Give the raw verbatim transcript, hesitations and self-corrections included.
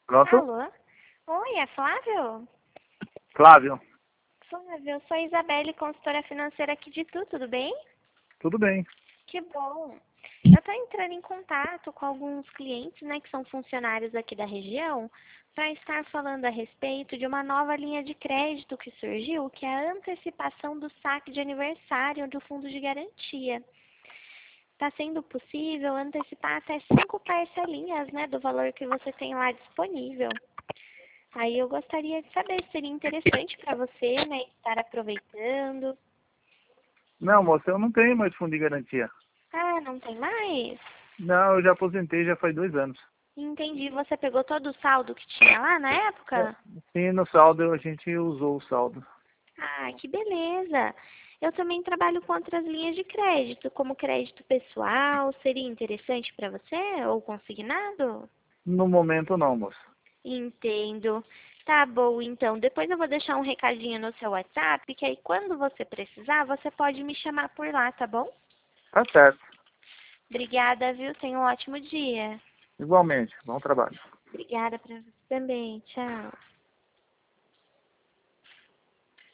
Pronto? Alô? Oi, é Flávio? Flávio, Flávio, eu sou a Isabelle, consultora financeira aqui de Tu, tudo bem? tudo bem. Que bom. Eu estou entrando em contato com alguns clientes, né, que são funcionários aqui da região, para estar falando a respeito de uma nova linha de crédito que surgiu, que é a antecipação do saque de aniversário do fundo de garantia. Está sendo possível antecipar até cinco parcelinhas, né, do valor que você tem lá disponível. Aí eu gostaria de saber se seria interessante para você, né, estar aproveitando. Não, moça, eu não tenho mais fundo de garantia. Ah, não tem mais? Não, eu já aposentei já faz dois anos. Entendi. Você pegou todo o saldo que tinha lá na É, época? sim, no saldo a gente usou o saldo. Ah, que beleza. Eu também trabalho com outras linhas de crédito, como crédito pessoal. Seria interessante para você ou consignado? No momento não, moça. Entendo. Tá bom, então. Depois eu vou deixar um recadinho no seu WhatsApp, que aí quando você precisar, você pode me chamar por lá, tá bom? Tá certo. Obrigada, viu? Tenha um ótimo dia. Igualmente. Bom trabalho. Obrigada para você também. Tchau.